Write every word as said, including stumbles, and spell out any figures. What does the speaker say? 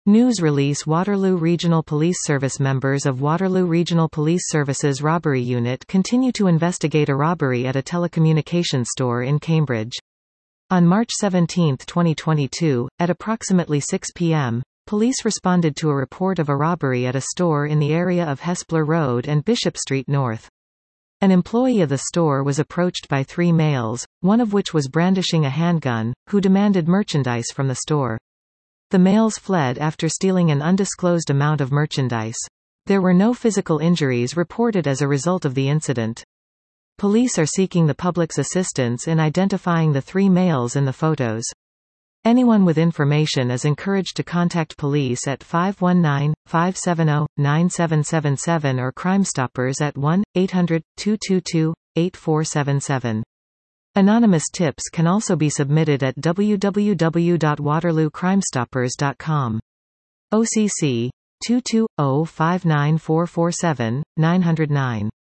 News release Waterloo Regional Police Service Members of Waterloo Regional Police Services Robbery Unit continue to investigate a robbery at a telecommunications store in Cambridge. On March seventeenth twenty twenty-two, at approximately six p m, police responded to a report of a robbery at a store in the area of Hespler Road and Bishop Street North. An employee of the store was approached by three males, one of which was brandishing a handgun, who demanded merchandise from the store. The males fled after stealing an undisclosed amount of merchandise. There were no physical injuries reported as a result of the incident. Police are seeking the public's assistance in identifying the three males in the photos. Anyone with information is encouraged to contact police at five one nine, five seven zero, nine seven seven seven or Crime Stoppers at one eight hundred, two two two, eight four seven seven. Anonymous tips can also be submitted at w w w dot waterloo crime stoppers dot com. O C C two two zero five nine four four seven, nine zero nine.